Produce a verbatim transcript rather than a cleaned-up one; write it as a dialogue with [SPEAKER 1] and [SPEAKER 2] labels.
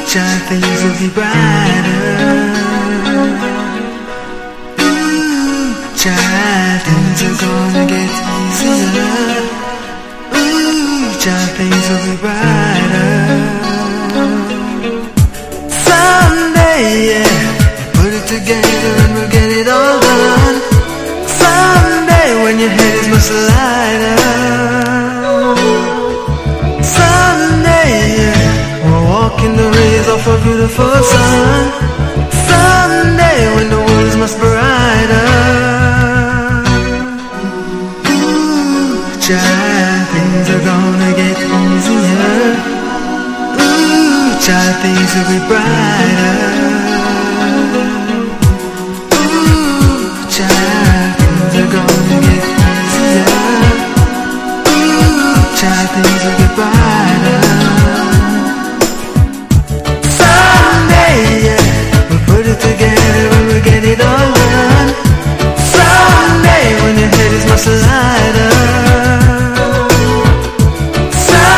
[SPEAKER 1] child, things will be brighter. Ooh, child, things are gonna get easier. Ooh, child, things will be brighter. Someday, yeah, put it together and we'll get it all done. Someday when your head is much lighter. Someday, yeah, we'll walk in the rays of a beautiful sun. Someday when the world is much brighter. Ooh, child, things are gonna get easier. Ooh, child, things will be brighter. Ooh, child, things are gonna get easier. Ooh, child, things will be brighter.